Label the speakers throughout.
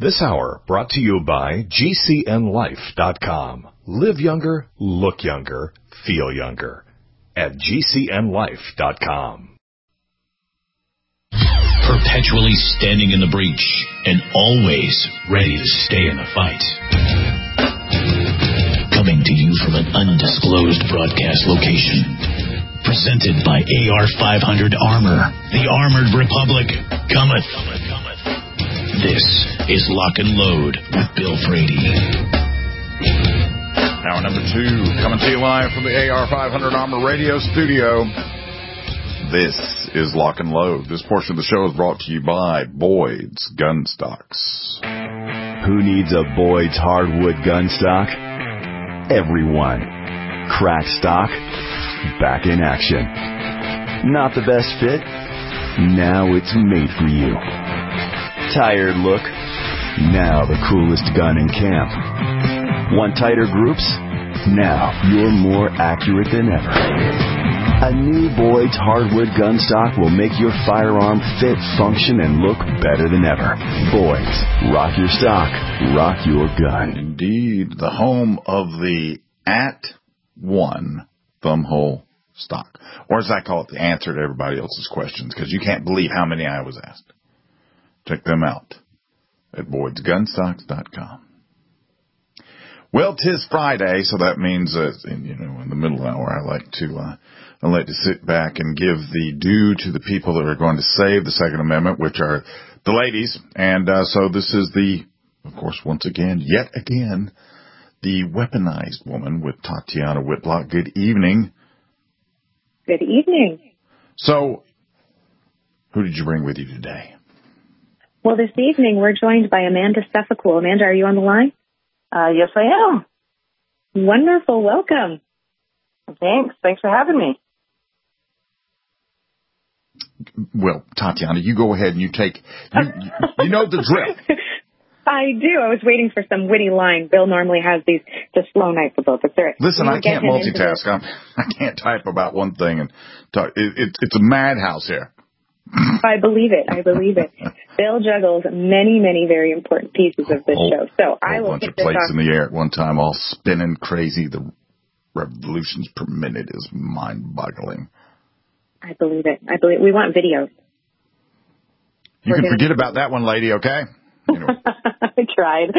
Speaker 1: This hour brought to you by GCNLife.com. Live younger, look younger, feel younger at GCNLife.com.
Speaker 2: Perpetually standing in the breach and always ready to stay in the fight. Coming to you from an undisclosed broadcast location. Presented by AR-500 Armor. The Armored Republic cometh. This is Lock and Load with Bill Frady.
Speaker 3: Hour number 2, coming to you live from the AR-500 Armor radio studio. This is Lock and Load. This portion of the show is brought to you by Boyd's Gun Stocks.
Speaker 4: Who needs a Boyd's hardwood gun stock? Everyone. Crack stock, back in action. Not the best fit? Now it's made for you. Tired look? Now the coolest gun in camp. Want tighter groups? Now you're more accurate than ever. A new Boyd's hardwood gun stock will make your firearm fit, function, and look better than ever. Boyd's. Rock your stock. Rock your gun.
Speaker 3: Indeed, the home of the @1 thumbhole stock. Or as I call it, the answer to everybody else's questions, because you can't believe how many I was asked. Check them out at Boyd'sGunstocks.com. Well, 'tis Friday, so that means that, in the middle hour, I like to sit back and give the due to the people that are going to save the Second Amendment, which are the ladies. And so this is of course, yet again, the weaponized woman with Tatiana Whitlock. Good evening.
Speaker 5: Good evening.
Speaker 3: So, who did you bring with you today?
Speaker 5: Well, this evening we're joined by Amanda Sefcool. Amanda, are you on the line?
Speaker 6: Yes, I am.
Speaker 5: Wonderful. Welcome.
Speaker 6: Thanks. Thanks for having me.
Speaker 3: Well, Tatiana, you go ahead and you take, you know the drill.
Speaker 5: I do. I was waiting for some witty line. Bill normally has these, the slow night for both of us.
Speaker 3: Listen, I can't multitask. I can't type about one thing and talk. It's a madhouse here.
Speaker 5: I believe it. Bill juggles many, many very important pieces of this show. So I will
Speaker 3: kick this off. A bunch of plates in the air at one time, all spinning crazy. The revolutions per minute is mind-boggling.
Speaker 5: I believe it. We want videos.
Speaker 3: You can forget about that one, lady, okay?
Speaker 5: I tried.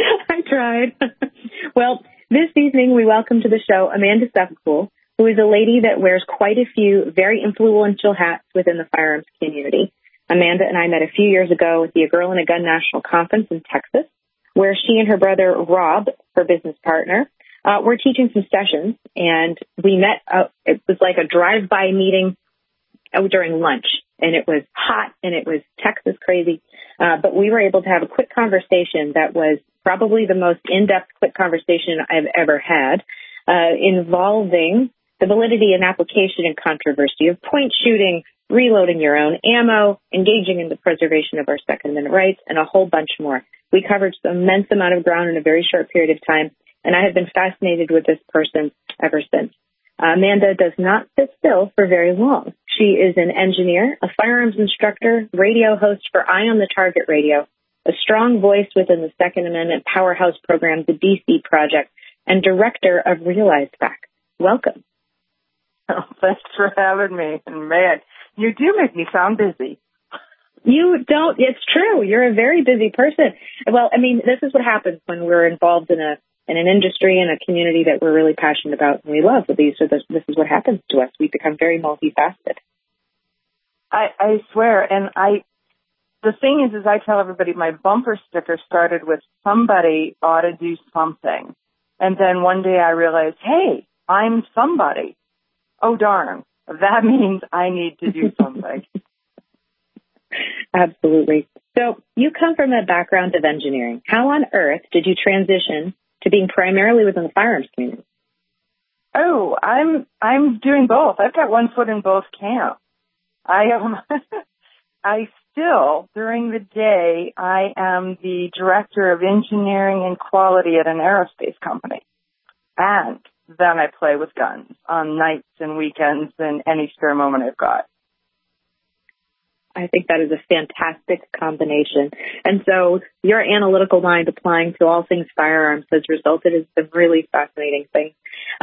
Speaker 5: Well, this evening we welcome to the show Amanda Sefcool, who is a lady that wears quite a few very influential hats within the firearms community. Amanda and I met a few years ago at the A Girl and a Gun National Conference in Texas, where she and her brother Rob, her business partner, were teaching some sessions, and we met. It was like a drive-by meeting during lunch, and it was hot, and it was Texas crazy, but we were able to have a quick conversation that was probably the most in-depth quick conversation I've ever had, involving the validity and application and controversy of point shooting, reloading your own ammo, engaging in the preservation of our Second Amendment rights, and a whole bunch more. We covered an immense amount of ground in a very short period of time, and I have been fascinated with this person ever since. Amanda does not sit still for very long. She is an engineer, a firearms instructor, radio host for Eye on the Target Radio, a strong voice within the Second Amendment powerhouse program, the DC Project, and director of Realize Facts. Welcome.
Speaker 6: Oh, thanks for having me. And man, you do make me sound busy.
Speaker 5: You don't. It's true. You're a very busy person. Well, I mean, this is what happens when we're involved in an industry and a community that we're really passionate about and we love. This is what happens to us. We become very multifaceted.
Speaker 6: I swear. And the thing is I tell everybody my bumper sticker started with somebody ought to do something. And then one day I realized, hey, I'm somebody. Oh, darn. That means I need to do something.
Speaker 5: Absolutely. So you come from a background of engineering. How on earth did you transition to being primarily within the firearms community?
Speaker 6: Oh, I'm doing both. I've got one foot in both camps. I still, during the day, I am the director of engineering and quality at an aerospace company. And then I play with guns on nights and weekends and any spare moment I've got.
Speaker 5: I think that is a fantastic combination. And so your analytical mind applying to all things firearms has resulted in some really fascinating things.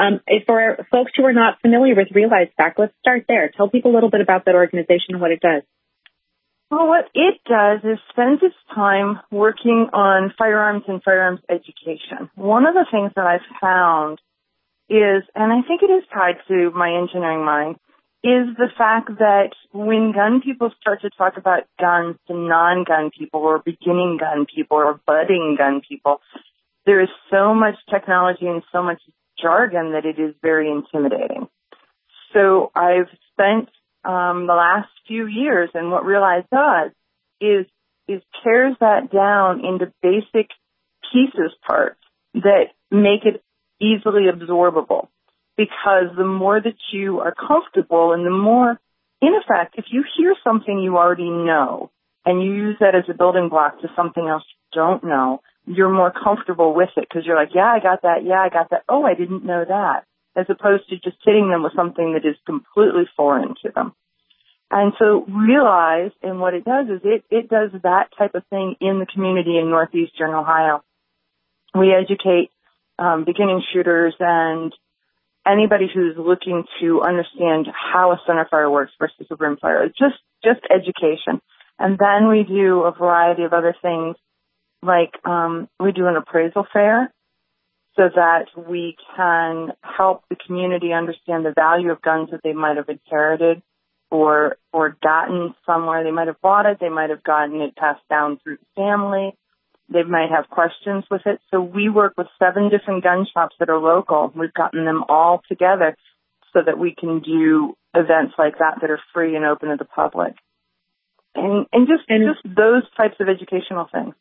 Speaker 5: For folks who are not familiar with Realize FAC, let's start there. Tell people a little bit about that organization and what it does.
Speaker 6: Well, what it does is spends its time working on firearms and firearms education. One of the things that I've found is, and I think it is tied to my engineering mind, is the fact that when gun people start to talk about guns to non-gun people or beginning gun people or budding gun people, there is so much technology and so much jargon that it is very intimidating. So I've spent the last few years, and what Realize does is tears that down into basic pieces, parts that make it easily absorbable. Because the more that you are comfortable and the more, in effect, if you hear something you already know and you use that as a building block to something else you don't know, you're more comfortable with it because you're like, yeah, I got that. Yeah, I got that. Oh, I didn't know that. As opposed to just hitting them with something that is completely foreign to them. And so Realize, and what it does is it does that type of thing in the community in northeastern Ohio. We educate beginning shooters and anybody who's looking to understand how a centerfire works versus a rimfire. It's just education. And then we do a variety of other things, like we do an appraisal fair so that we can help the community understand the value of guns that they might have inherited or gotten somewhere. They might have bought it. They might have gotten it passed down through the family. They might have questions with it. So we work with 7 different gun shops that are local. We've gotten them all together so that we can do events like that are free and open to the public. And just those types of educational things.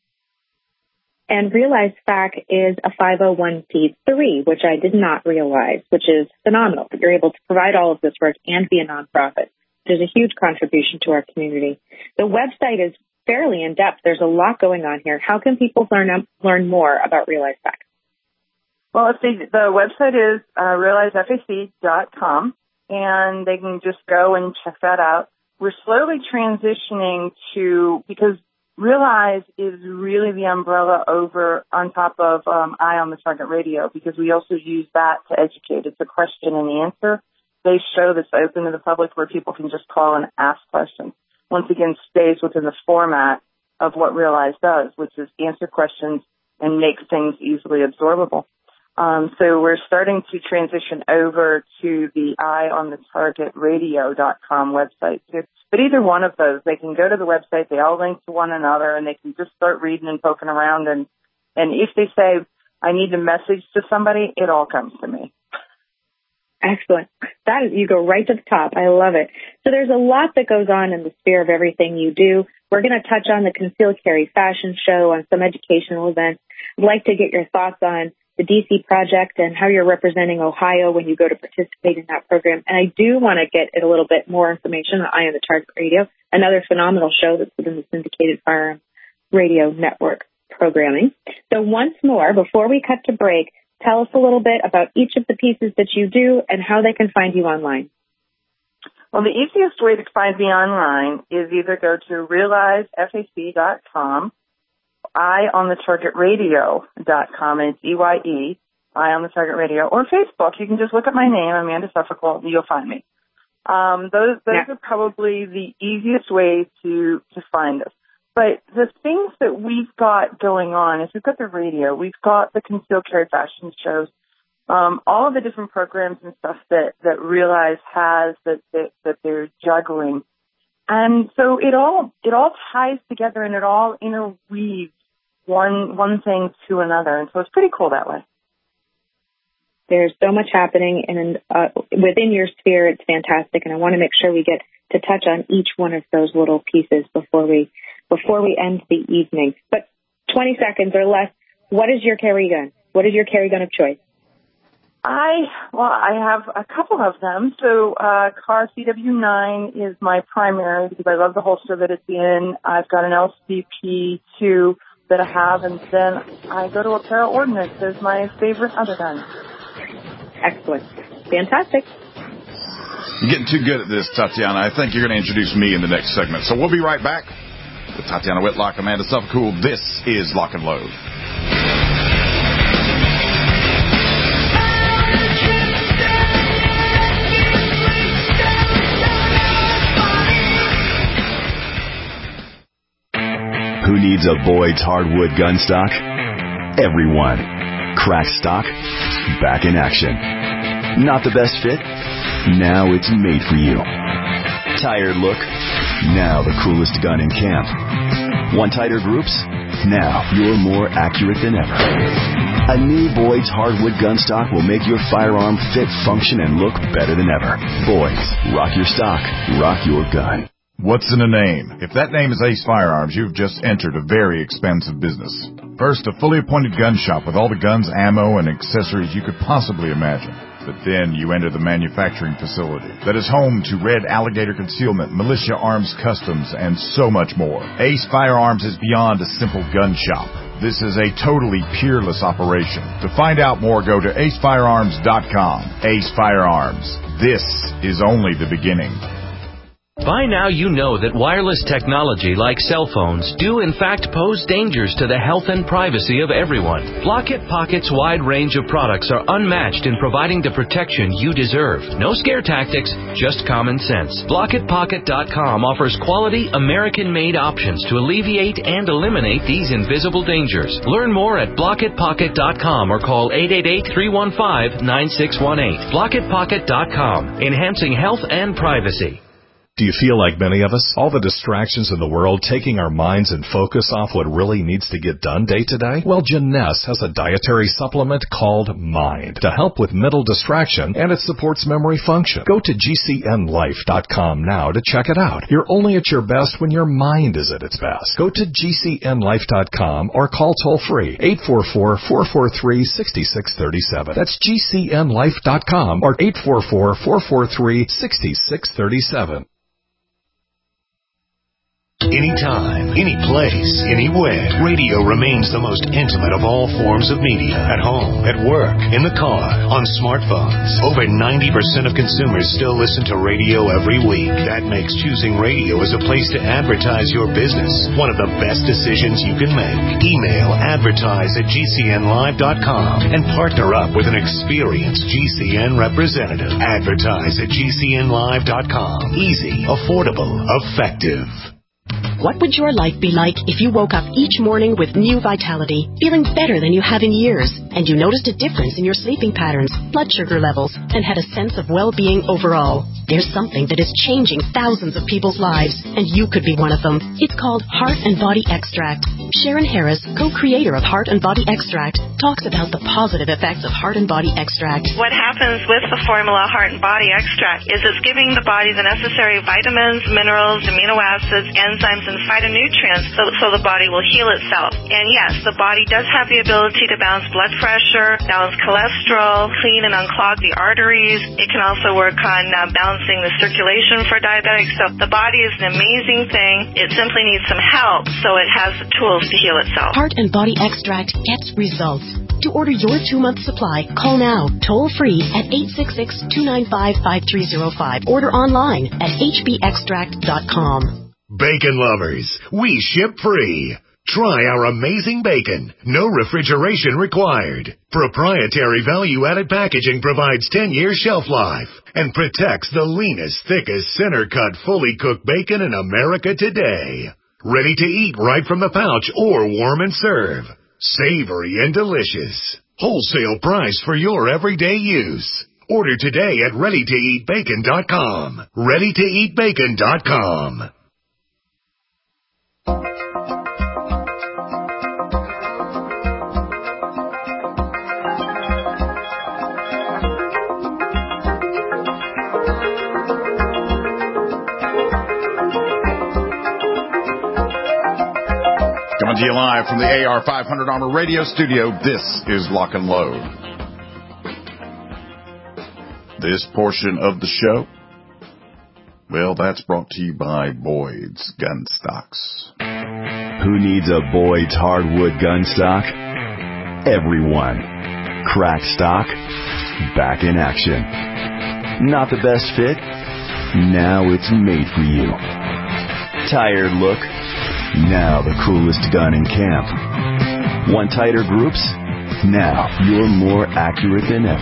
Speaker 5: And Realize FAC is a 501c3, which I did not realize, which is phenomenal that you're able to provide all of this work and be a nonprofit. There's a huge contribution to our community. The website is fairly in-depth. There's a lot going on here. How can people learn more about Realize FAC?
Speaker 6: Well, the website is realizefac.com, and they can just go and check that out. We're slowly transitioning because Realize is really the umbrella on top of Eye on the Target Radio, because we also use that to educate. It's a question and answer. They show that's open to the public where people can just call and ask questions. Once again, stays within the format of what Realize does, which is answer questions and make things easily absorbable. So we're starting to transition over to the eyeonthetargetradio.com website too. But either one of those, they can go to the website, they all link to one another, and they can just start reading and poking around. And if they say, I need a message to somebody, it all comes to me.
Speaker 5: Excellent. You go right to the top. I love it. So there's a lot that goes on in the sphere of everything you do. We're going to touch on the Concealed Carry Fashion Show, on some educational events. I'd like to get your thoughts on the DC Project and how you're representing Ohio when you go to participate in that program. And I do want to get a little bit more information on Eye on the Target Radio, another phenomenal show that's within the syndicated firearm radio network programming. So once more, before we cut to break, tell us a little bit about each of the pieces that you do and how they can find you online.
Speaker 6: Well, the easiest way to find me online is either go to realizefac.com, eyeonthetargetradio.com, and it's EYE, Eye on the Target Radio, or Facebook. You can just look at my name, Amanda Suffolk, and you'll find me. Those are probably the easiest ways to find us. But the things that we've got going on is we've got the radio, we've got the Concealed Carry Fashion Shows, all of the different programs and stuff that Realize has that they're juggling. And so it all ties together and it all interweaves one thing to another. And so it's pretty cool that way.
Speaker 5: There's so much happening, and within your sphere, it's fantastic. And I want to make sure we get to touch on each one of those little pieces before we end the evening. But 20 seconds or less, what is your carry gun? What is your carry gun of choice?
Speaker 6: I have a couple of them. So Car CW9 is my primary because I love the holster that it's in. I've got an LCP2 that I have, and then I go to a Para Ordnance as my favorite other gun.
Speaker 5: Excellent. Fantastic.
Speaker 3: You're getting too good at this, Tatiana. I think you're going to introduce me in the next segment. So we'll be right back with Tatiana Whitlock, Amanda Suffolk. This is Lock and Load.
Speaker 4: Who needs a Boyd's hardwood gun stock? Everyone. Cracked stock, back in action. Not the best fit? Now it's made for you. Tired look? Now the coolest gun in camp. Want tighter groups? Now you're more accurate than ever. A new Boyd's hardwood gun stock will make your firearm fit, function, and look better than ever. Boyd's. Rock your stock. Rock your gun.
Speaker 3: What's in a name? If that name is Ace Firearms, you've just entered a very expensive business. First, a fully appointed gun shop with all the guns, ammo, and accessories you could possibly imagine. But then you enter the manufacturing facility that is home to Red Alligator Concealment, Militia Arms Customs, and so much more. Ace Firearms is beyond a simple gun shop. This is a totally peerless operation. To find out more, go to acefirearms.com. Ace Firearms. This is only the beginning.
Speaker 7: By now you know that wireless technology like cell phones do in fact pose dangers to the health and privacy of everyone. Block-It Pocket's wide range of products are unmatched in providing the protection you deserve. No scare tactics, just common sense. BlockItPocket.com offers quality American-made options to alleviate and eliminate these invisible dangers. Learn more at BlockItPocket.com or call 888-315-9618. BlockItPocket.com, enhancing health and privacy.
Speaker 1: Do you feel like many of us? All the distractions in the world taking our minds and focus off what really needs to get done day to day? Well, Jeunesse has a dietary supplement called Mind to help with mental distraction, and it supports memory function. Go to GCNlife.com now to check it out. You're only at your best when your mind is at its best. Go to GCNlife.com or call toll-free 844-443-6637. That's GCNlife.com or 844-443-6637.
Speaker 2: Anytime, any place, anywhere. Radio remains the most intimate of all forms of media. At home, at work, in the car, on smartphones. Over 90% of consumers still listen to radio every week. That makes choosing radio as a place to advertise your business one of the best decisions you can make. Email advertise@gcnlive.com and partner up with an experienced GCN representative. Advertise at gcnlive.com. Easy, affordable, effective.
Speaker 8: What would your life be like if you woke up each morning with new vitality, feeling better than you have in years, and you noticed a difference in your sleeping patterns, blood sugar levels, and had a sense of well-being overall? There's something that is changing thousands of people's lives, and you could be one of them. It's called Heart and Body Extract. Sharon Harris, co-creator of Heart and Body Extract, talks about the positive effects of Heart and Body Extract.
Speaker 9: What happens with the formula Heart and Body Extract is it's giving the body the necessary vitamins, minerals, amino acids, enzymes, and phytonutrients so the body will heal itself. And yes, the body does have the ability to balance blood pressure, balance cholesterol, clean and unclog the arteries. It can also work on balancing the circulation for diabetics. So the body is an amazing thing. It simply needs some help so it has the tools to heal itself.
Speaker 8: Heart and Body Extract gets results. To order your 2-month supply, call now, toll-free at 866-295-5305. Order online at hbextract.com.
Speaker 2: Bacon lovers, we ship free. Try our amazing bacon. No refrigeration required. Proprietary value-added packaging provides 10-year shelf life and protects the leanest, thickest, center-cut, fully cooked bacon in America today. Ready to eat right from the pouch or warm and serve. Savory and delicious. Wholesale price for your everyday use. Order today at readytoeatbacon.com. readytoeatbacon.com.
Speaker 3: Coming to you live from the AR-500 Armor Radio Studio, this is Lock and Load. This portion of the show, well, that's brought to you by Boyd's Gun Stocks.
Speaker 4: Who needs a Boyd's hardwood gun stock? Everyone. Cracked stock, back in action. Not the best fit? Now it's made for you. Tired look? Now the coolest gun in camp. Want tighter groups? Now you're more accurate than ever.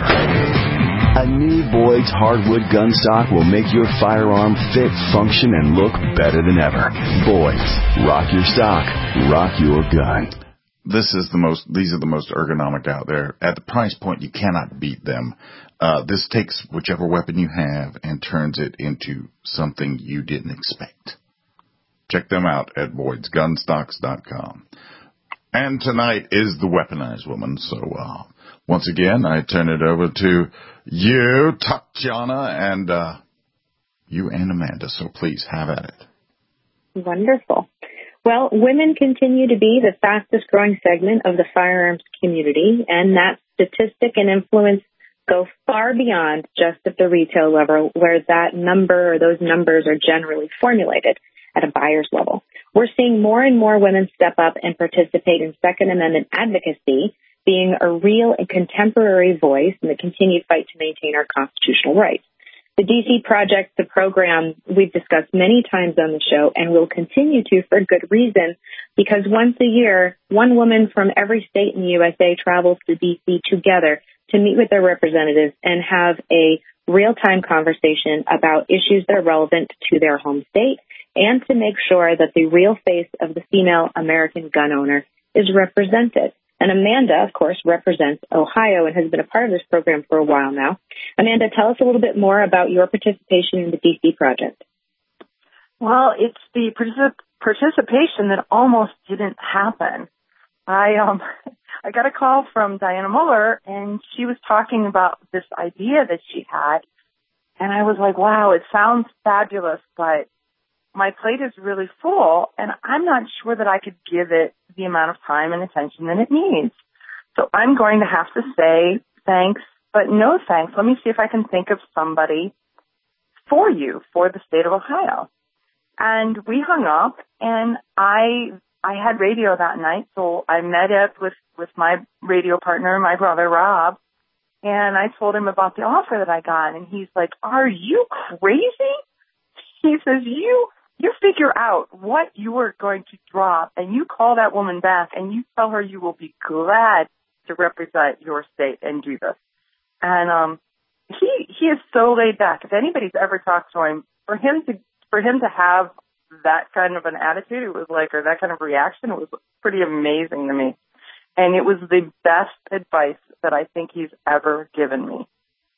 Speaker 4: A new Boyd's hardwood gun stock will make your firearm fit, function, and look better than ever. Boyd's. Rock your stock. Rock your gun.
Speaker 3: These are the most ergonomic out there. At the price point, you cannot beat them. This takes whichever weapon you have and turns it into something you didn't expect. Check them out at Boyd'sGunstocks.com. And tonight is the Weaponized Woman. So, once again, I turn it over to you, Tatiana, and you and Amanda. So please have at it.
Speaker 5: Wonderful. Well, women continue to be the fastest growing segment of the firearms community, and that statistic and influence go far beyond just at the retail level, where that number or those numbers are generally formulated at a buyer's level. We're seeing more and more women step up and participate in Second Amendment advocacy, being a real and contemporary voice in the continued fight to maintain our constitutional rights. The DC Project, the program we've discussed many times on the show and will continue to for good reason, because once a year, one woman from every state in the USA travels to DC together to meet with their representatives and have a real-time conversation about issues that are relevant to their home state and to make sure that the real face of the female American gun owner is represented. And Amanda, of course, represents Ohio and has been a part of this program for a while now. Amanda, tell us a little bit more about your participation in the DC Project.
Speaker 6: Well, it's the participation that almost didn't happen. I got a call from Diana Muller, and she was talking about this idea that she had. And I was like, wow, it sounds fabulous, but my plate is really full, and I'm not sure that I could give it the amount of time and attention that it needs. So I'm going to have to say thanks, but no thanks. Let me see if I can think of somebody for you, for the state of Ohio. And we hung up, and I had radio that night, so I met up with my radio partner, my brother, Rob, and I told him about the offer that I got, and he's like, are you crazy? He says, you figure out what you are going to drop, and you call that woman back, and you tell her you will be glad to represent your state and do this. And he is so laid back. If anybody's ever talked to him, for him to have that kind of an attitude, it was like, or that kind of reaction, it was pretty amazing to me. And it was the best advice that I think he's ever given me.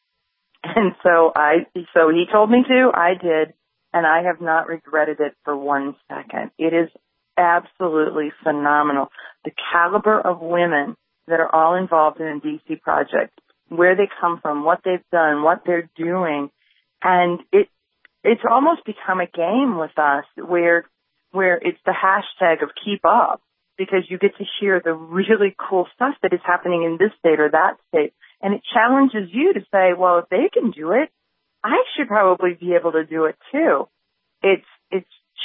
Speaker 6: And so he told me to, I did. And I have not regretted it for 1 second. It is absolutely phenomenal. The caliber of women that are all involved in the DC Project, where they come from, what they've done, what they're doing. And it's almost become a game with us where it's the hashtag of keep up, because you get to hear the really cool stuff that is happening in this state or that state. And it challenges you to say, well, if they can do it, I should probably be able to do it too. It's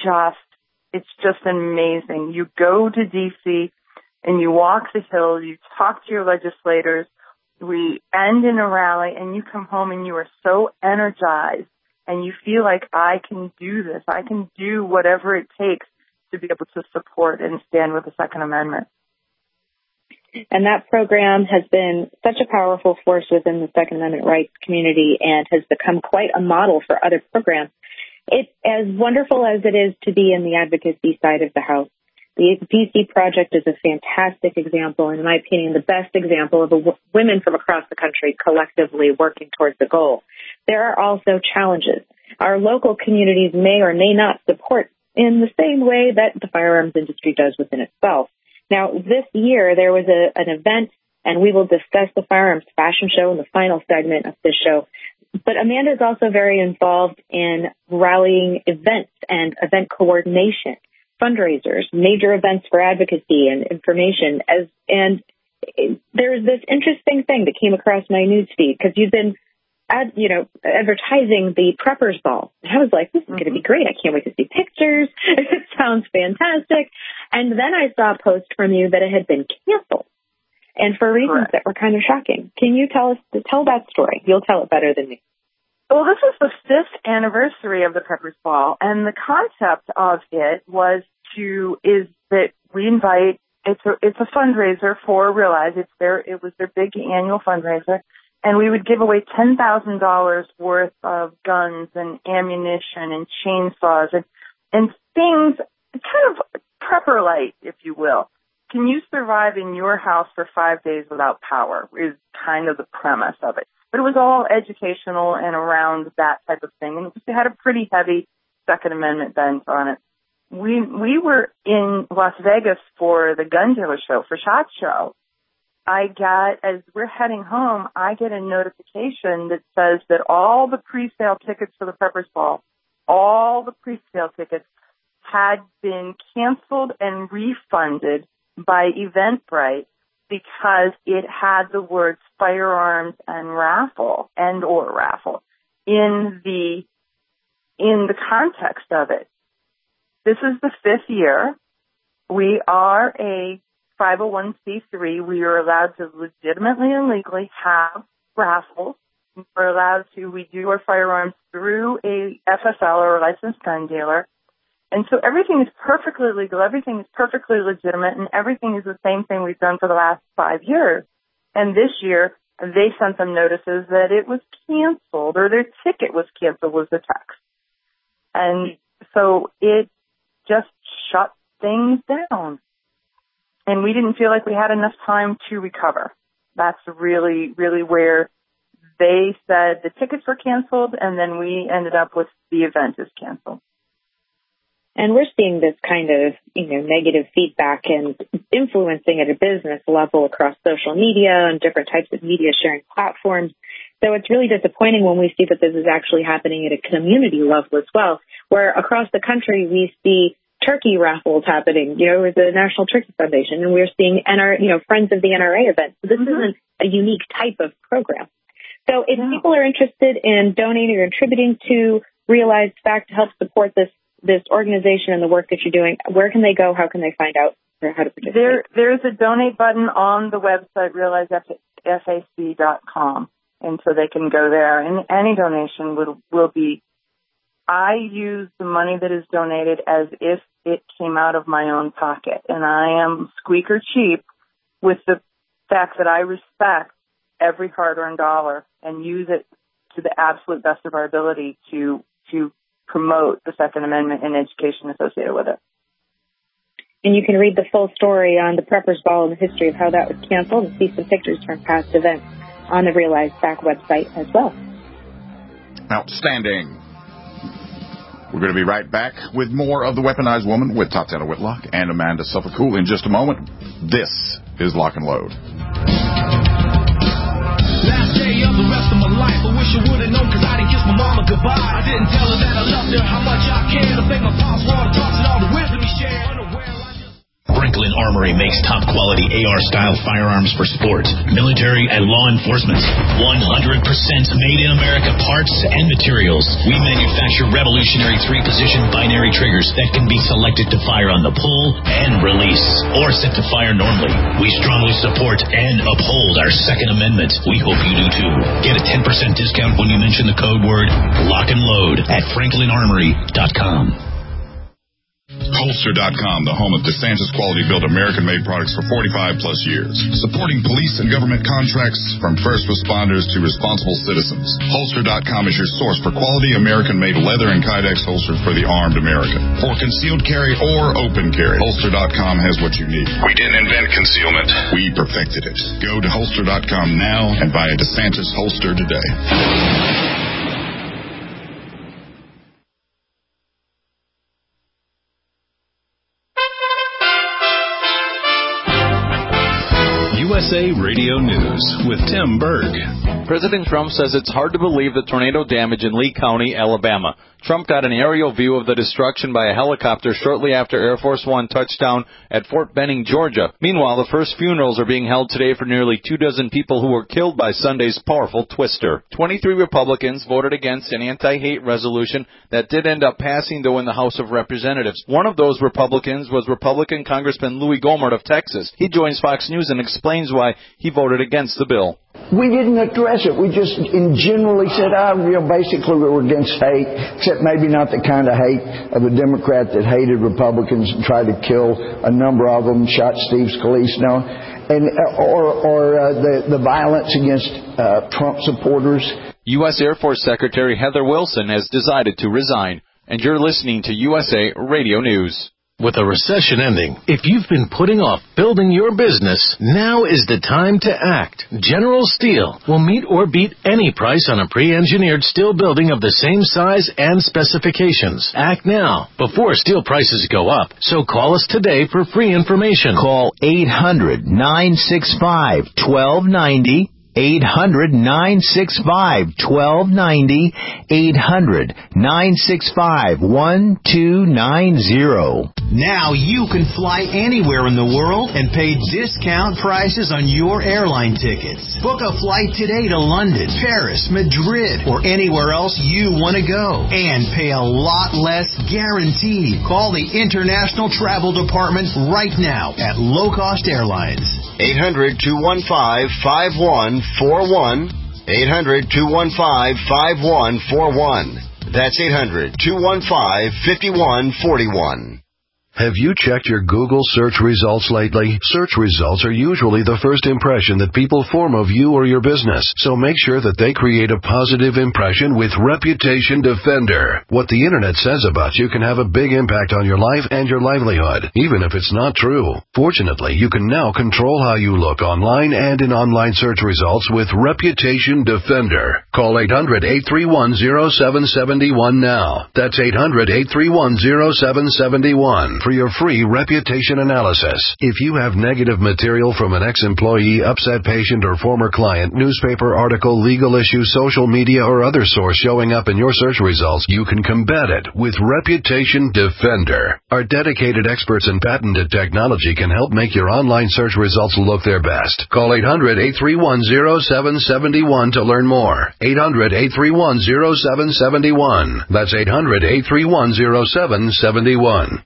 Speaker 6: just amazing. You go to DC and you walk the Hill, you talk to your legislators, we end in a rally, and you come home and you are so energized and you feel like I can do this. I can do whatever it takes to be able to support and stand with the Second Amendment.
Speaker 5: And that program has been such a powerful force within the Second Amendment rights community and has become quite a model for other programs. It's as wonderful as it is to be in the advocacy side of the house. The DC Project is a fantastic example, and in my opinion, the best example of women from across the country collectively working towards the goal. There are also challenges. Our local communities may or may not support in the same way that the firearms industry does within itself. Now, this year, there was an event, and we will discuss the Firearms Fashion Show in the final segment of this show. But Amanda is also very involved in rallying events and event coordination, fundraisers, major events for advocacy and information. And there's this interesting thing that came across my newsfeed, because you've been advertising the Preppers Ball. And I was like, this is going to be great. I can't wait to see pictures. It sounds fantastic. And then I saw a post from you that it had been canceled, and for reasons that were kind of shocking. Can you tell that story? You'll tell it better than me.
Speaker 6: Well, this was the 5th anniversary of the Pepper's Ball, and the concept of it is that we invite. It's a fundraiser for Realize. It was their big annual fundraiser, and we would give away $10,000 worth of guns and ammunition and chainsaws and things, kind of prepper light, if you will. Can you survive in your house for 5 days without power is kind of the premise of it. But it was all educational and around that type of thing. And it had a pretty heavy Second Amendment bent on it. We were in Las Vegas for the gun dealer show, for SHOT Show. As we're heading home, I get a notification that says that all the pre-sale tickets for the Pepper's Ball, all the pre-sale tickets had been canceled and refunded by Eventbrite because it had the words firearms and raffle in the context of it. This is the 5th year. We are a 501c3. We are allowed to legitimately and legally have raffles. We do our firearms through a FSL or a licensed gun dealer. And so everything is perfectly legal, everything is perfectly legitimate, and everything is the same thing we've done for the last 5 years. And this year, they sent them notices that it was canceled, or their ticket was canceled, was the text. And so it just shut things down. And we didn't feel like we had enough time to recover. That's really, really where they said the tickets were canceled, and then we ended up with the event is canceled.
Speaker 5: And we're seeing this kind of, negative feedback and influencing at a business level across social media and different types of media sharing platforms. So it's really disappointing when we see that this is actually happening at a community level as well, where across the country we see turkey raffles happening, with the National Turkey Foundation, and we're seeing Friends of the NRA events. So this isn't a unique type of program. So if people are interested in donating or contributing to Realize Fact to help support this organization and the work that you're doing, where can they go? How can they find out how to participate?
Speaker 6: There's a donate button on the website, realizefac.com, and so they can go there. And any donation will be. I use the money that is donated as if it came out of my own pocket, and I am squeaker cheap with the fact that I respect every hard-earned dollar and use it to the absolute best of our ability to promote the Second Amendment and education associated with it.
Speaker 5: And you can read the full story on the Pepper's Ball and the history of how that was canceled and see some pictures from past events on the Realize Fact website as well.
Speaker 3: Outstanding. We're going to be right back with more of The Weaponized Woman with Tatiana Whitlock and Amanda Suffolk in just a moment. This is Lock and Load.
Speaker 10: Last day of the rest of my life, I wish I would've known, cause I didn't kiss my mama goodbye. I didn't tell her that I loved her, how much I cared. I think my pops water talks and all the wisdom he shared.
Speaker 2: Franklin Armory makes top-quality AR-style firearms for sport, military, and law enforcement. 100% made-in-America parts and materials. We manufacture revolutionary 3-position binary triggers that can be selected to fire on the pull and release, or set to fire normally. We strongly support and uphold our Second Amendment. We hope you do too. Get a 10% discount when you mention the code word Lock and Load at FranklinArmory.com.
Speaker 11: Holster.com, the home of DeSantis quality-built American-made products for 45-plus years. Supporting police and government contracts from first responders to responsible citizens. Holster.com is your source for quality American-made leather and Kydex holsters for the armed American. For concealed carry or open carry, Holster.com has what you need. We didn't invent concealment. We perfected it. Go to Holster.com now and buy a DeSantis holster today.
Speaker 1: USA Radio News with Tim Berg.
Speaker 12: President Trump says it's hard to believe the tornado damage in Lee County, Alabama. Trump got an aerial view of the destruction by a helicopter shortly after Air Force One touched down at Fort Benning, Georgia. Meanwhile, the first funerals are being held today for nearly 24 people who were killed by Sunday's powerful twister. 23 Republicans voted against an anti-hate resolution that did end up passing, though, in the House of Representatives. One of those Republicans was Republican Congressman Louis Gohmert of Texas. He joins Fox News and explains why he voted against the bill.
Speaker 13: we didn't address it. We just generally said, basically we were against hate, except maybe not the kind of hate of a Democrat that hated Republicans and tried to kill a number of them, shot Steve Scalise, the violence against Trump supporters.
Speaker 12: U.S. Air Force Secretary Heather Wilson has decided to resign. And you're listening to USA Radio News.
Speaker 14: With a recession ending, if you've been putting off building your business, now is the time to act. General Steel will meet or beat any price on a pre-engineered steel building of the same size and specifications. Act now, before steel prices go up. So call us today for free information.
Speaker 15: Call 800-965-1290. 800-965-1290, 800-965-1290.
Speaker 16: Now you can fly anywhere in the world and pay discount prices on your airline tickets. Book a flight today to London, Paris, Madrid, or anywhere else you want to go and pay a lot less guaranteed. Call the International Travel Department right now at Low Cost Airlines.
Speaker 17: 800-215-5141. 800-215-5141. That's 800-215-5141.
Speaker 18: Have you checked your Google search results lately? Search results are usually the first impression that people form of you or your business, so make sure that they create a positive impression with Reputation Defender. What the internet says about you can have a big impact on your life and your livelihood, even if it's not true. Fortunately, you can now control how you look online and in online search results with Reputation Defender. Call 800-831-0771 now. That's 800-831-0771. For your free reputation analysis. If you have negative material from an ex-employee, upset patient, or former client, newspaper article, legal issue, social media, or other source showing up in your search results, you can combat it with Reputation Defender. Our dedicated experts in patented technology can help make your online search results look their best. Call 800-831-0771 to learn more. 800-831-0771. That's 800-831-0771.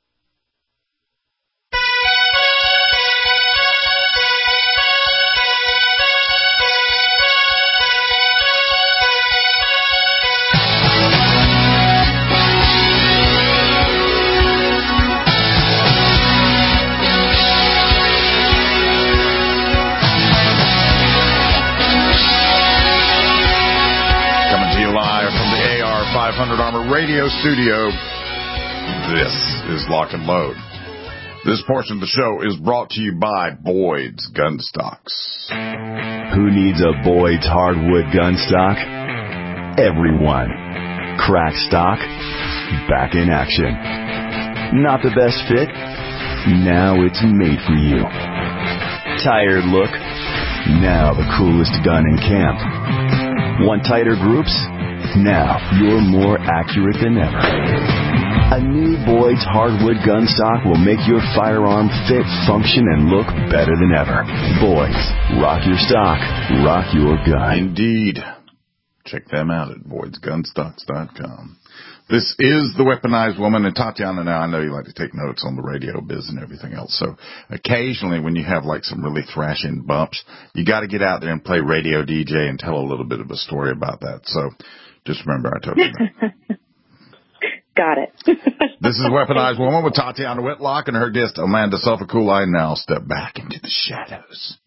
Speaker 3: Armor Radio Studio. This is Lock and Load. This portion of the show is brought to you by Boyd's Gun Stocks.
Speaker 4: Who needs a Boyd's hardwood gun stock? Everyone. Crack stock, back in action. Not the best fit? Now it's made for you. Tired look? Now the coolest gun in camp. Want tighter groups? Now you're more accurate than ever. A new Boyd's hardwood gun stock will make your firearm fit, function, and look better than ever. Boyd's. Rock your stock. Rock your gun.
Speaker 3: Indeed. Check them out at Boyd'sGunstocks.com. This is The Weaponized Woman. And Tatiana, now I know you like to take notes on the radio biz and everything else. So occasionally when you have like some really thrashing bumps, you got to get out there and play radio DJ and tell a little bit of a story about that. So just remember I told you that.
Speaker 5: Got it.
Speaker 3: This is Weaponized Woman with Tatiana Whitlock and her guest Amanda Suffolk-Cooley. Now step back into the shadows.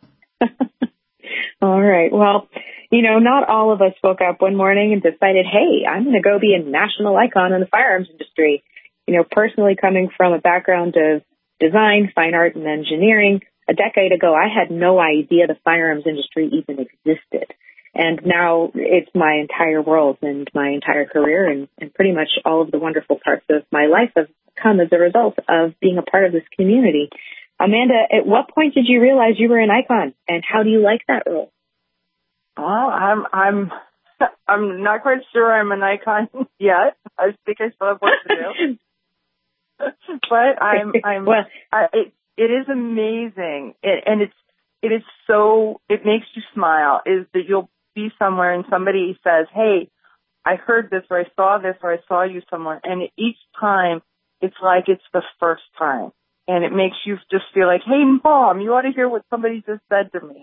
Speaker 5: All right. Well, you know, not all of us woke up one morning and decided, hey, I'm going to go be a national icon in the firearms industry. You know, personally coming from a background of design, fine art, and engineering, a decade ago, I had no idea the firearms industry even existed. And now it's my entire world and my entire career and pretty much all of the wonderful parts of my life have come as a result of being a part of this community. Amanda, at what point did you realize you were an icon, and how do you like that role?
Speaker 6: Well, I'm not quite sure I'm an icon yet. I think I still have work to do. But it is amazing, it is so, it makes you smile, is that you'll be somewhere and somebody says, hey, I heard this, or I saw this, or I saw you somewhere. And each time, it's like it's the first time. And it makes you just feel like, hey, Mom, you ought to hear what somebody just said to me.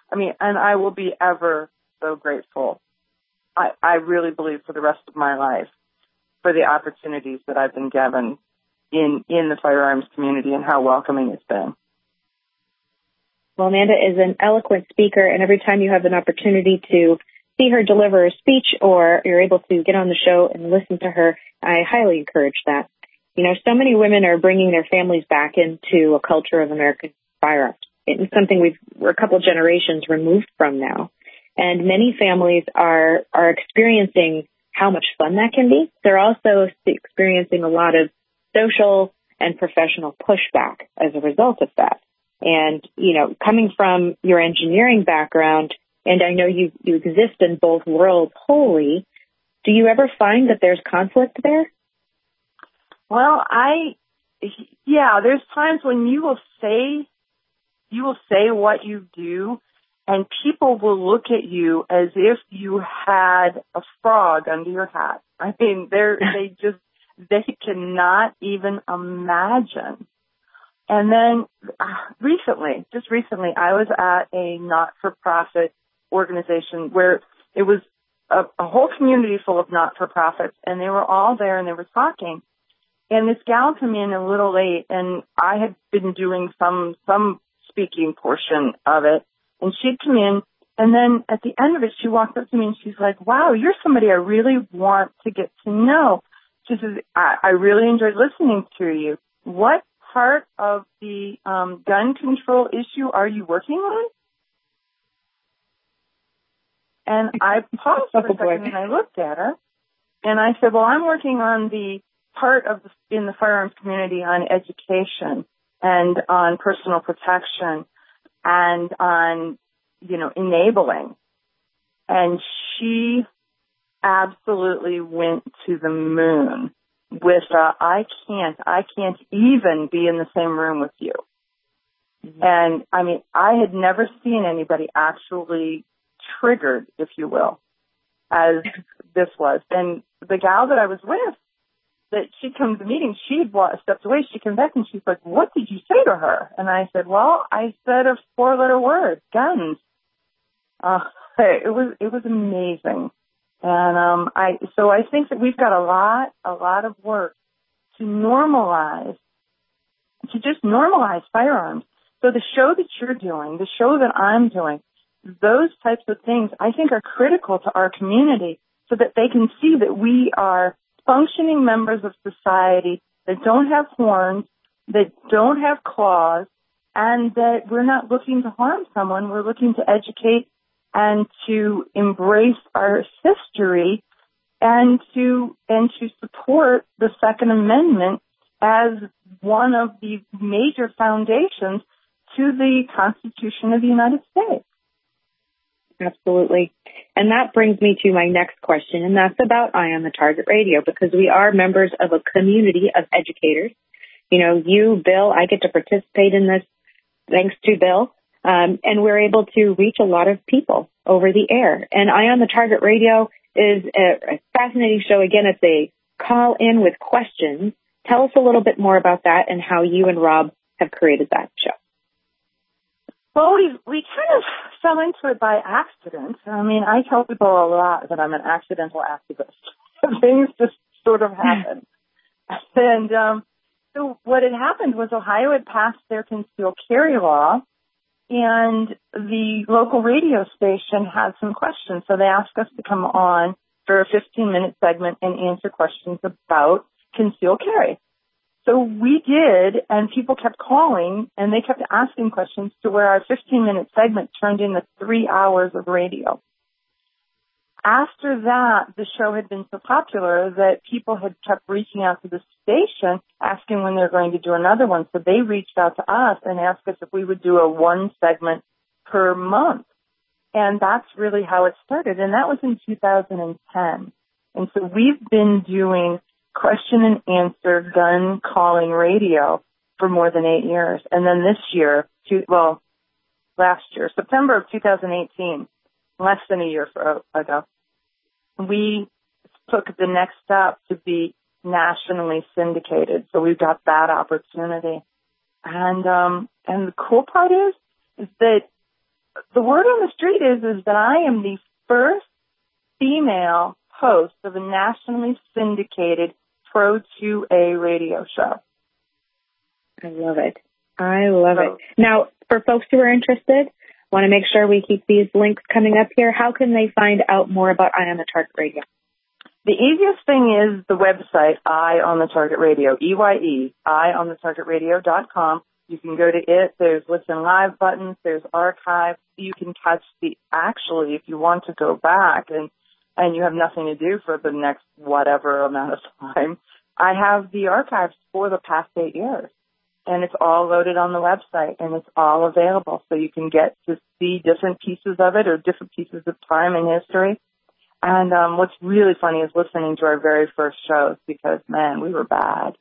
Speaker 6: I mean, and I will be ever so grateful. I really believe for the rest of my life for the opportunities that I've been given in the firearms community and how welcoming it's been.
Speaker 5: Well, Amanda is an eloquent speaker, and every time you have an opportunity to see her deliver a speech or you're able to get on the show and listen to her, I highly encourage that. You know, so many women are bringing their families back into a culture of American firearms. It's something we're a couple of generations removed from now. And many families are experiencing how much fun that can be. They're also experiencing a lot of social and professional pushback as a result of that. And, you know, coming from your engineering background, and I know you exist in both worlds wholly, do you ever find that there's conflict there?
Speaker 6: Well, there's times when you will say what you do, and people will look at you as if you had a frog under your hat. I mean, they cannot even imagine. And then just recently, I was at a not-for-profit organization where it was a whole community full of not-for-profits, and they were all there and they were talking. And this gal came in a little late, and I had been doing some speaking portion of it, and she'd come in, and then at the end of it, she walked up to me and she's like, "Wow, you're somebody I really want to get to know." She says, I really enjoyed listening to you. What part of the gun control issue are you working on? And I paused for a second and I looked at her, and I said, well, I'm working on the part in the firearms community on education and on personal protection and on, enabling. And she absolutely went to the moon with, I can't even be in the same room with you. Mm-hmm. And I mean, I had never seen anybody actually triggered, if you will, as this was. And the gal that I was with, that she'd come to the meeting, she'd stepped away, she came back and she's like, "What did you say to her?" And I said, "Well, I said a 4-letter word, guns." It was amazing. And I think that we've got a lot of work to just normalize firearms. So the show that you're doing, the show that I'm doing, those types of things I think are critical to our community so that they can see that we are functioning members of society that don't have horns, that don't have claws, and that we're not looking to harm someone. We're looking to educate and to embrace our history and to support the Second Amendment as one of the major foundations to the Constitution of the United States.
Speaker 5: Absolutely. And that brings me to my next question, and that's about Eye on the Target Radio, because we are members of a community of educators. You, Bill, I get to participate in this thanks to Bill, and we're able to reach a lot of people over the air. And Eye on the Target Radio is a fascinating show. Again, it's a call in with questions. Tell us a little bit more about that and how you and Rob have created that show.
Speaker 6: Well, we kind of fell into it by accident. I mean, I tell people a lot that I'm an accidental activist. Things just sort of happen. And so what had happened was Ohio had passed their concealed carry law, and the local radio station had some questions. So they asked us to come on for a 15-minute segment and answer questions about concealed carry. So we did, and people kept calling, and they kept asking questions to where our 15-minute segment turned into 3 hours of radio. After that, the show had been so popular that people had kept reaching out to the station, asking when they're going to do another one. So they reached out to us and asked us if we would do a 1 segment per month. And that's really how it started. And that was in 2010. And so we've been doing question and answer gun calling radio for more than 8 years. And then this year, last year, September of 2018, less than a year ago, we took the next step to be nationally syndicated. So we've got that opportunity. And the cool part is that the word on the street is that I am the first female host of a nationally syndicated Pro 2A radio show.
Speaker 5: I love it. Now, for folks who are interested, want to make sure we keep these links coming up here. How can they find out more about Eye on the Target Radio?
Speaker 6: The easiest thing is the website, Eye on the Target Radio, EYE, eyeonthetargetradio.com. You can go to it. There's listen live buttons. There's archives. You can catch actually, if you want to go back and you have nothing to do for the next whatever amount of time, I have the archives for the past 8 years. And it's all loaded on the website, and it's all available. So you can get to see different pieces of it or different pieces of time in history. And what's really funny is listening to our very first shows because, man, we were bad.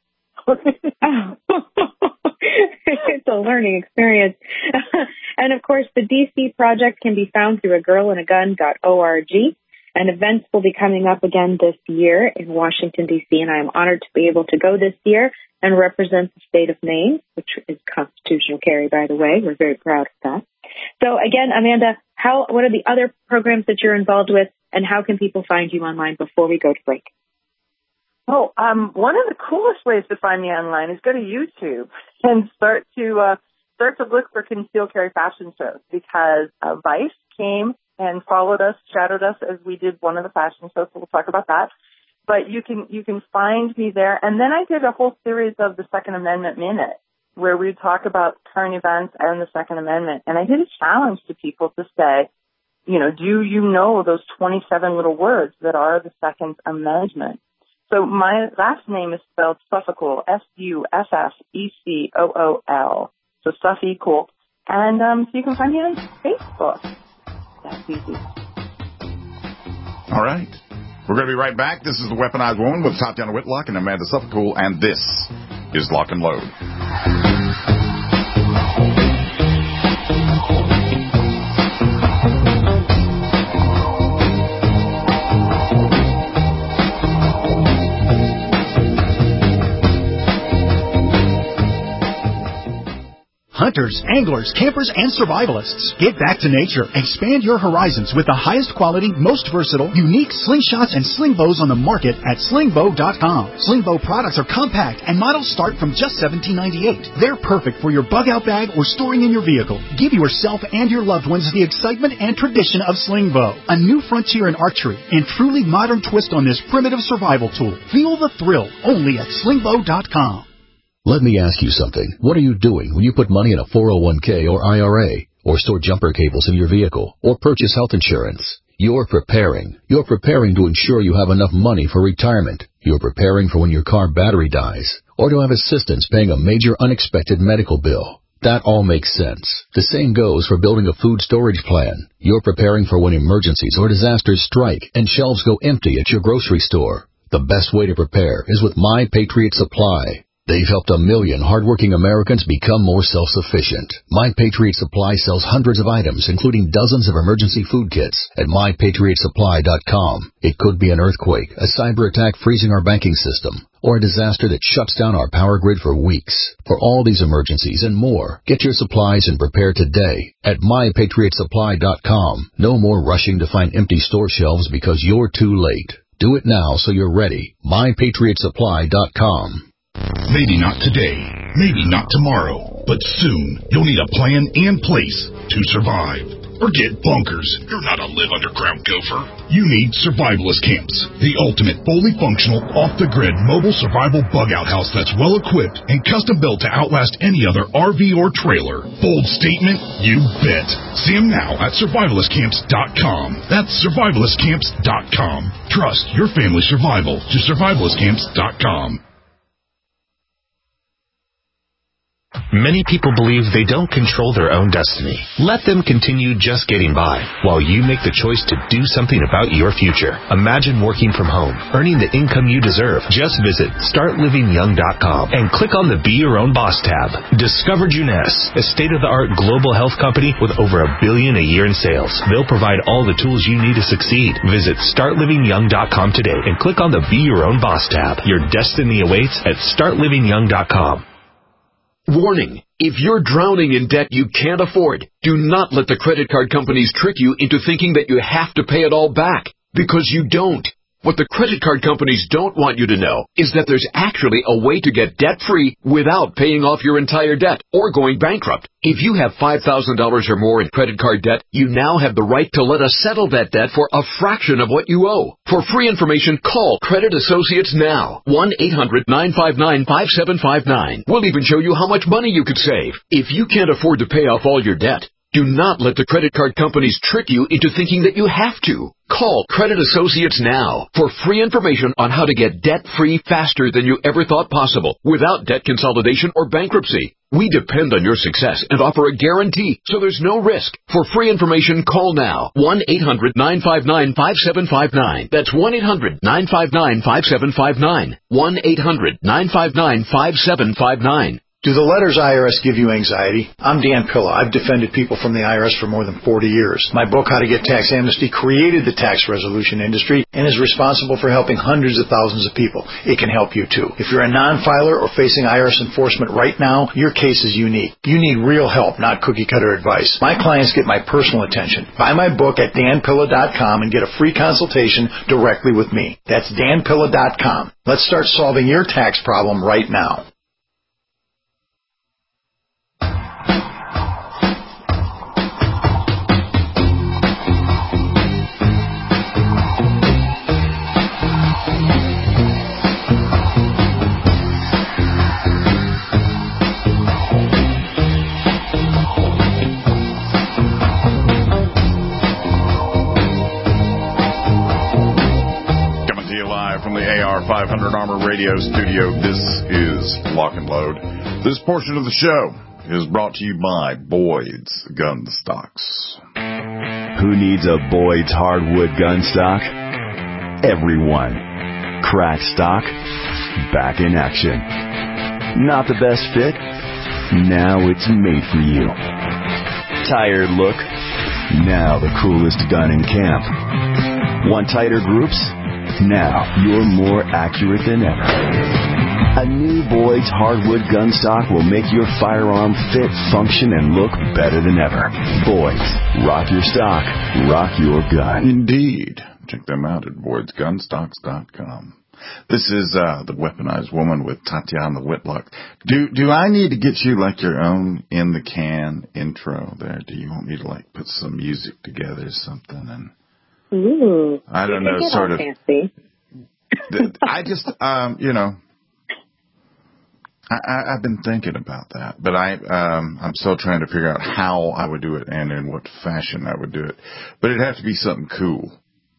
Speaker 5: It's a learning experience. And, of course, the DC project can be found through agirlandagun.org. And events will be coming up again this year in Washington, D.C., and I am honored to be able to go this year and represent the state of Maine, which is constitutional carry, by the way. We're very proud of that. So, again, Amanda, what are the other programs that you're involved with, and how can people find you online before we go to break?
Speaker 6: Oh, one of the coolest ways to find me online is go to YouTube and start to look for concealed carry fashion shows because Vice came and followed us, shadowed us as we did one of the fashion shows, so we'll talk about that. But you can find me there. And then I did a whole series of the Second Amendment Minute where we talk about current events and the Second Amendment. And I did a challenge to people to say, do you know those 27 little words that are the Second Amendment? So my last name is spelled Suffolcool, Suffecool. So Suffolcool. And so you can find me on Facebook. That's easy.
Speaker 3: All right. We're going to be right back. This is The Weaponized Woman with Tatiana Whitlock and Amanda Suffolcool, and this is Lock and Load.
Speaker 19: Hunters, anglers, campers, and survivalists. Get back to nature. Expand your horizons with the highest quality, most versatile, unique slingshots and sling bows on the market at slingbow.com. Slingbow products are compact and models start from just $17.98. They're perfect for your bug-out bag or storing in your vehicle. Give yourself and your loved ones the excitement and tradition of Slingbow, a new frontier in archery and truly modern twist on this primitive survival tool. Feel the thrill only at slingbow.com.
Speaker 20: Let me ask you something. What are you doing when you put money in a 401k or IRA, or store jumper cables in your vehicle, or purchase health insurance? You're preparing. You're preparing to ensure you have enough money for retirement. You're preparing for when your car battery dies, or to have assistance paying a major unexpected medical bill. That all makes sense. The same goes for building a food storage plan. You're preparing for when emergencies or disasters strike and shelves go empty at your grocery store. The best way to prepare is with My Patriot Supply. They've helped 1 million hardworking Americans become more self-sufficient. My Patriot Supply sells hundreds of items, including dozens of emergency food kits at MyPatriotSupply.com. It could be an earthquake, a cyber attack freezing our banking system, or a disaster that shuts down our power grid for weeks. For all these emergencies and more, get your supplies and prepare today at MyPatriotSupply.com. No more rushing to find empty store shelves because you're too late. Do it now so you're ready. MyPatriotSupply.com.
Speaker 11: Maybe not today, maybe not tomorrow, but soon you'll need a plan and place to survive. Forget bunkers. You're not a live underground gopher. You need Survivalist Camps, the ultimate fully functional, off-the-grid mobile survival bug-out house that's well-equipped and custom-built to outlast any other RV or trailer. Bold statement? You bet. See them now at survivalistcamps.com. That's survivalistcamps.com. Trust your family's survival to survivalistcamps.com.
Speaker 21: Many people believe they don't control their own destiny. Let them continue just getting by while you make the choice to do something about your future. Imagine working from home, earning the income you deserve. Just visit StartLivingYoung.com and click on the Be Your Own Boss tab. Discover Juness, a state-of-the-art global health company with over $1 billion a year in sales. They'll provide all the tools you need to succeed. Visit StartLivingYoung.com today and click on the Be Your Own Boss tab. Your destiny awaits at StartLivingYoung.com.
Speaker 22: Warning!
Speaker 7: If you're drowning in debt you can't afford, do not let the credit card companies trick you into thinking that you have to pay it all back, because you don't. What the credit card companies don't want you to know is that there's actually a way to get debt-free without paying off your entire debt or going bankrupt. If you have $5,000 or more in credit card debt, you now have the right to let us settle that debt for a fraction of what you owe. For free information, call Credit Associates now. 1-800-959-5759. We'll even show you how much money you could save. If you can't afford to pay off all your debt, do not let the credit card companies trick you into thinking that you have to. Call Credit Associates now for free information on how to get debt-free faster than you ever thought possible without debt consolidation or bankruptcy. We depend on your success and offer a guarantee, so there's no risk. For free information, call now. 1-800-959-5759. That's 1-800-959-5759. 1-800-959-5759.
Speaker 22: Do the letters IRS give you anxiety? I'm Dan Pilla. I've defended people from the IRS for more than 40 years. My book, How to Get Tax Amnesty, created the tax resolution industry and is responsible for helping hundreds of thousands of people. It can help you too. If you're a non-filer or facing IRS enforcement right now, your case is unique. You need real help, not cookie-cutter advice. My clients get my personal attention. Buy my book at danpilla.com and get a free consultation directly with me. That's danpilla.com. Let's start solving your tax problem right now.
Speaker 3: From the AR 500 Armor Radio Studio, this is Lock and Load. This portion of the show is brought to you by Boyd's Gun Stocks.
Speaker 4: Who needs a Boyd's hardwood gun stock? Everyone. Crack stock, back in action. Not the best fit? Now it's made for you. Tired look? Now the coolest gun in camp. Want tighter groups? Now you're more accurate than ever. A new Boyd's hardwood gun stock will make your firearm fit, function, and look better than ever. Boyd's. Rock your stock. Rock your gun.
Speaker 3: Indeed. Check them out at Boyd'sGunstocks.com. This is The Weaponized Woman with Tatiana Whitlock. Do I need to get you like your own in the can intro there? Do you want me to like put some music together or something? And
Speaker 5: ooh,
Speaker 3: I don't know, sort of.
Speaker 5: Fancy.
Speaker 3: I just, I've been thinking about that, but I'm still trying to figure out how I would do it and in what fashion I would do it. But it'd have to be something cool.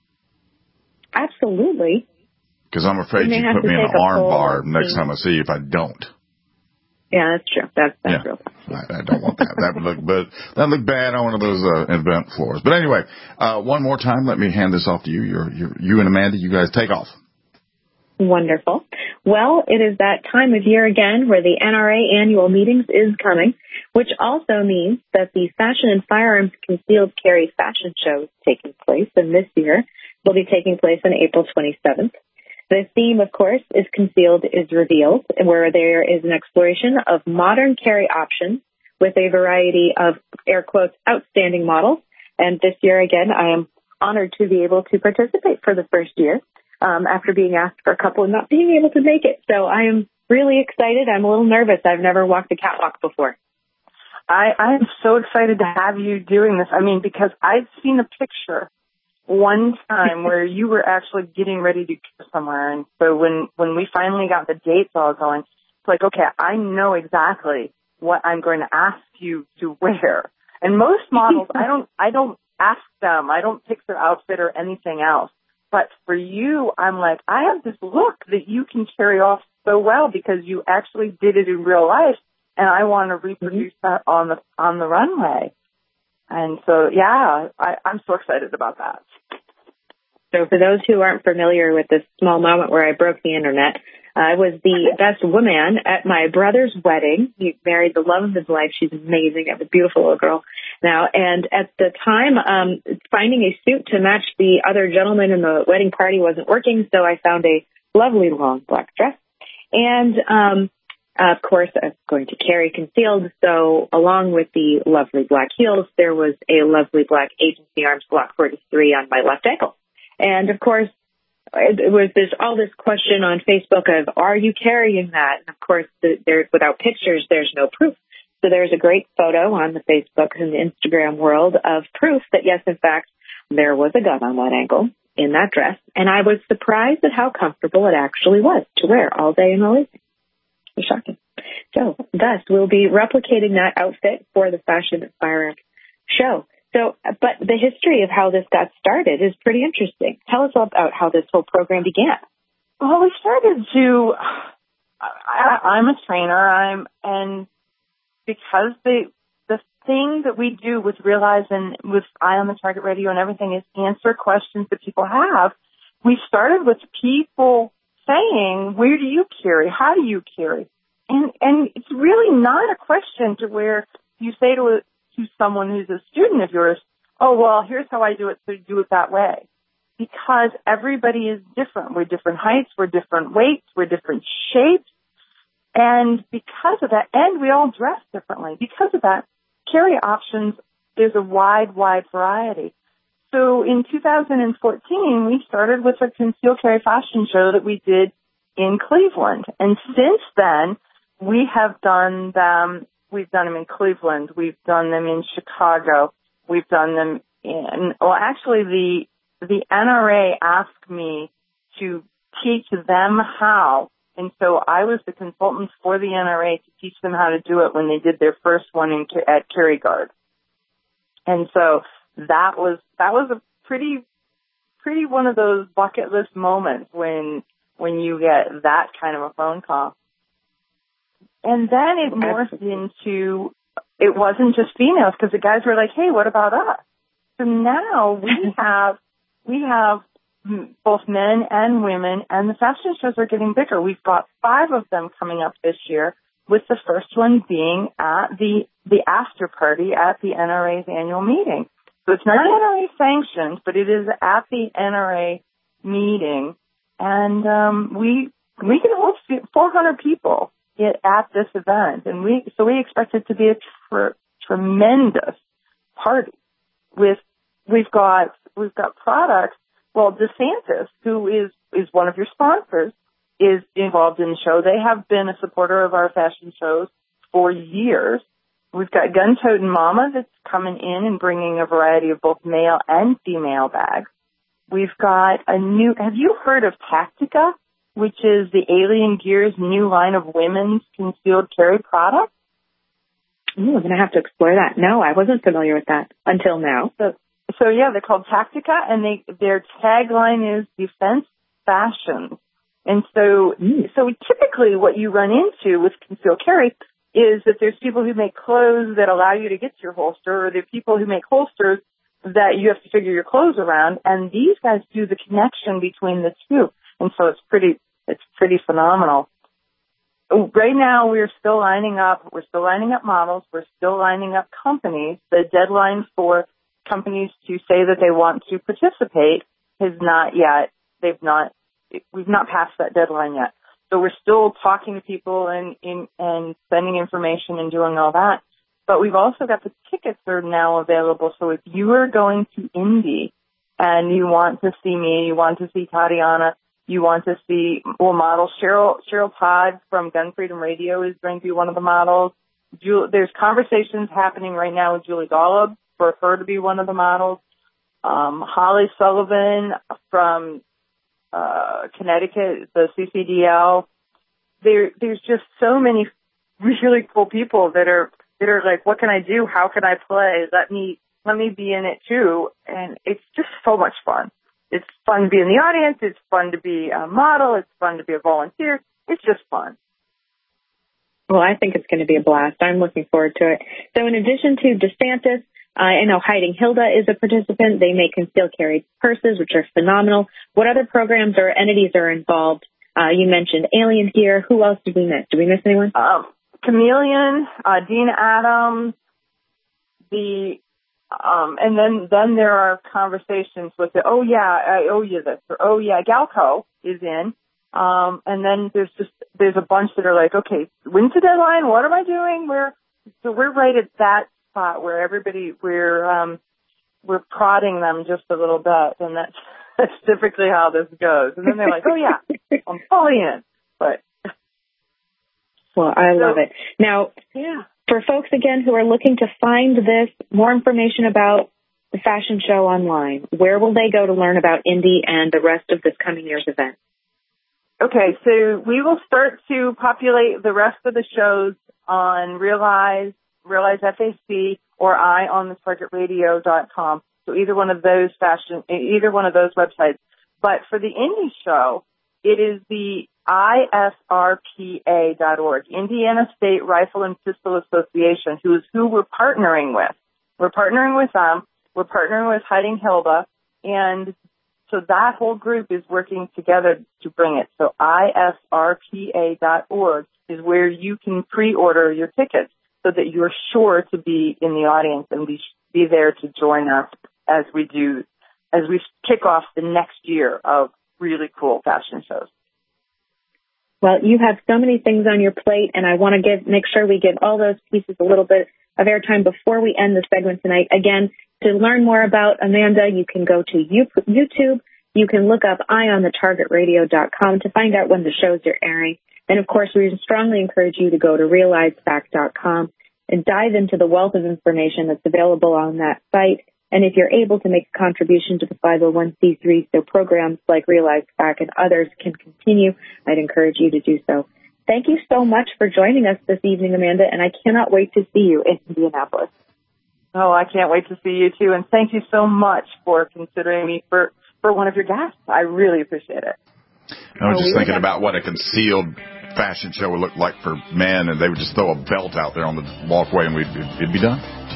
Speaker 5: Absolutely.
Speaker 3: Because I'm afraid you put me in an arm bar next time I see you if I don't.
Speaker 5: Yeah, that's true. That's real tough.
Speaker 3: I don't want that. That would look bad on one of those event floors. But anyway, one more time, let me hand this off to you. You and Amanda, you guys take off.
Speaker 5: Wonderful. Well, it is that time of year again where the NRA annual meetings is coming, which also means that the Fashion and Firearms Concealed Carry Fashion Show is taking place, and this year will be taking place on April 27th. The theme, of course, is Concealed is Revealed, where there is an exploration of modern carry options with a variety of, air quotes, outstanding models. And this year, again, I am honored to be able to participate for the first year after being asked for a couple and not being able to make it. So I am really excited. I'm a little nervous. I've never walked a catwalk before.
Speaker 6: I am so excited to have you doing this. I mean, because I've seen a picture one time where you were actually getting ready to go somewhere. And so when we finally got the dates all going, it's like, okay, I know exactly what I'm going to ask you to wear. And most models, I don't ask them. I don't pick their outfit or anything else. But for you, I'm like, I have this look that you can carry off so well because you actually did it in real life. And I want to reproduce that on the runway. And so, yeah, I'm so excited about that.
Speaker 5: So for those who aren't familiar with this small moment where I broke the internet, I was the best woman at my brother's wedding. He married the love of his life. She's amazing. I have a beautiful little girl now. And at the time, finding a suit to match the other gentleman in the wedding party wasn't working. So I found a lovely long black dress. And Of course, I'm going to carry concealed. So along with the lovely black heels, there was a lovely black Agency Arms Glock 43 on my left ankle. And of course, there's all this question on Facebook of, are you carrying that? And of course, without pictures, there's no proof. So there's a great photo on the Facebook and the Instagram world of proof that, yes, in fact, there was a gun on that ankle in that dress. And I was surprised at how comfortable it actually was to wear all day and all evening. It was shocking. So thus, we'll be replicating that outfit for the Fashion Firearm show. So, but the history of how this got started is pretty interesting. Tell us about how this whole program began.
Speaker 6: Well, we started to, I'm a trainer, and because the thing that we do with Realize and with Eye on the Target Radio and everything is answer questions that people have, we started with people saying, where do you carry? How do you carry? And it's really not a question to where you say to someone who's a student of yours, oh, well, here's how I do it, so do it that way. Because everybody is different. We're different heights, we're different weights, we're different shapes. And because of that, and we all dress differently. Because of that, carry options, there's a wide variety. So in 2014, we started with a concealed carry fashion show that we did in Cleveland. And since then, we have done them. We've done them in Cleveland. We've done them in Chicago. We've done them actually the NRA asked me to teach them how. And so I was the consultant for the NRA to teach them how to do it when they did their first one at Kerry Guard. And so that was a pretty one of those bucket list moments when you get that kind of a phone call. And then it morphed into, it wasn't just females, because the guys were like, hey, what about us? So now we have both men and women, and the fashion shows are getting bigger. We've got 5 of them coming up this year, with the first one being at the after party at the NRA's annual meeting. So it's not NRA sanctioned, but it is at the NRA meeting. And we can hold 400 people at this event, and we expect it to be a tremendous party. We've got products. Well, DeSantis, who is one of your sponsors, is involved in the show. They have been a supporter of our fashion shows for years. We've got Gun-Toting Mama that's coming in and bringing a variety of both male and female bags. We've got have you heard of Tactica, which is the Alien Gear's new line of women's concealed carry products?
Speaker 5: Ooh, I'm going to have to explore that. No, I wasn't familiar with that until now.
Speaker 6: So yeah, they're called Tactica, and their tagline is Defense Fashion. And so typically what you run into with concealed carry is that there's people who make clothes that allow you to get to your holster, or there are people who make holsters that you have to figure your clothes around, and these guys do the connection between the two. And so it's pretty phenomenal. Right now we're still lining up models, we're still lining up companies. The deadline for companies to say that they want to participate has not yet. We've not passed that deadline yet. So we're still talking to people and sending information and doing all that. But we've also got the tickets are now available. So if you are going to Indy and you want to see me, you want to see Tatiana, you want to see models, Cheryl Todd from Gun Freedom Radio is going to be one of the models. There's conversations happening right now with Julie Golub for her to be one of the models. Holly Sullivan from Connecticut, the CCDL. There's just so many really cool people that are like, what can I do? How can I play? Let me be in it too. And it's just so much fun. It's fun to be in the audience. It's fun to be a model. It's fun to be a volunteer. It's just fun.
Speaker 5: Well, I think it's going to be a blast. I'm looking forward to it. So in addition to DeSantis, I know Hiding Hilda is a participant. They make concealed carry purses, which are phenomenal. What other programs or entities are involved? You mentioned Alien Gear. Who else did we miss? Did we miss anyone?
Speaker 6: Chameleon, Dina Adams, and then there are conversations with I owe you this, or Galco is in, And then there's a bunch that are like, okay, when's the deadline? What am I doing? So we're right at that spot where we're prodding them just a little bit, and that's typically how this goes. And then they're like, oh yeah, I'm fully in. But
Speaker 5: well, I love it. Now, for folks again who are looking to find this, more information about the fashion show online, where will they go to learn about Indy and the rest of this coming year's event?
Speaker 6: Okay, so we will start to populate the rest of the shows on Realize FAC, or ionthetargetradio.com. So either one of those websites. But for the Indy show, it is the ISRPA.org, Indiana State Rifle and Pistol Association, who we're partnering with. We're partnering with them. We're partnering with Hiding Hilda, and so that whole group is working together to bring it. So ISRPA.org is where you can pre-order your tickets so that you're sure to be in the audience and be there to join us as we kick off the next year of really cool fashion shows.
Speaker 5: Well, you have so many things on your plate, and I want to make sure we give all those pieces a little bit of airtime before we end the segment tonight. Again, to learn more about Amanda, you can go to YouTube. You can look up ionthetargetradio.com to find out when the shows are airing. And, of course, we strongly encourage you to go to realizefact.com and dive into the wealth of information that's available on that site. And if you're able to make a contribution to the 501c3 so programs like Realize Fact and others can continue, I'd encourage you to do so. Thank you so much for joining us this evening, Amanda, and I cannot wait to see you in Indianapolis.
Speaker 6: Oh, I can't wait to see you, too. And thank you so much for considering me for one of your guests. I really appreciate it.
Speaker 3: I was just thinking about what a concealed fashion show would look like for men, and they would just throw a belt out there on the walkway, and it'd be done.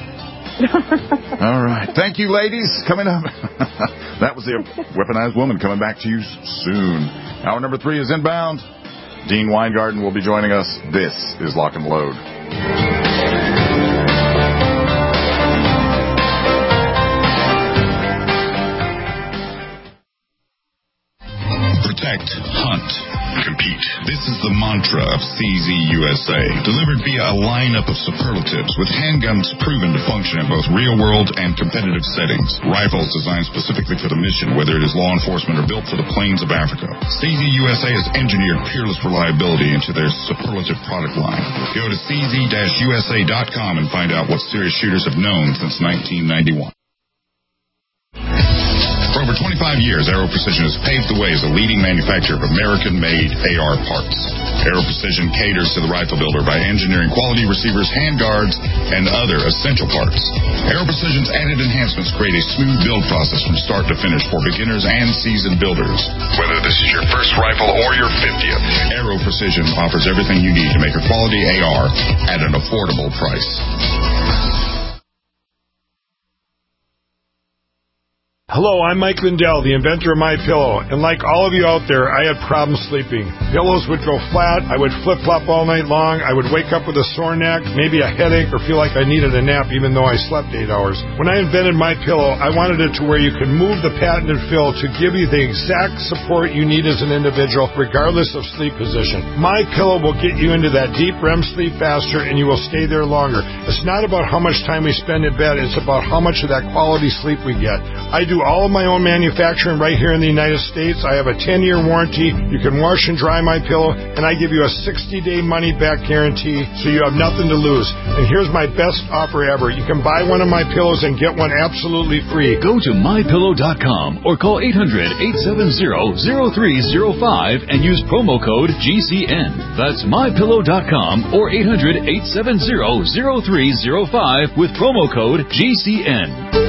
Speaker 3: All right. Thank you, ladies. Coming up. That was the Weaponized Woman, coming back to you soon. Hour number 3 is inbound. Dean Weingarten will be joining us. This is Lock and Load.
Speaker 11: Protect, hunt, compete. This is the mantra of CZ USA, delivered via a lineup of superlatives with handguns proven to function in both real-world and competitive settings. Rifles designed specifically for the mission, whether it is law enforcement or built for the plains of Africa. CZ USA has engineered peerless reliability into their superlative product line. Go to cz-usa.com and find out what serious shooters have known since 1991. For over 25 years, Aero Precision has paved the way as a leading manufacturer of American-made AR parts. Aero Precision caters to the rifle builder by engineering quality receivers, handguards, and other essential parts. Aero Precision's added enhancements create a smooth build process from start to finish for beginners and seasoned builders. Whether this is your first rifle or your 50th, Aero Precision offers everything you need to make a quality AR at an affordable price.
Speaker 8: Hello, I'm Mike Lindell, the inventor of MyPillow, and like all of you out there, I had problems sleeping. Pillows would go flat, I would flip-flop all night long, I would wake up with a sore neck, maybe a headache, or feel like I needed a nap even though I slept 8 hours. When I invented MyPillow, I wanted it to where you could move the patented fill to give you the exact support you need as an individual, regardless of sleep position. MyPillow will get you into that deep REM sleep faster, and you will stay there longer. It's not about how much time we spend in bed, it's about how much of that quality sleep we get. I do all of my own manufacturing right here in the United States. I have a 10-year warranty. You can wash and dry my pillow, and I give you a 60-day money-back guarantee, so you have nothing to lose. And here's my best offer ever. You can buy one of my pillows and get one absolutely free.
Speaker 9: Go to MyPillow.com or call 800-870-0305 and use promo code GCN. That's MyPillow.com or 800-870-0305 with promo code GCN.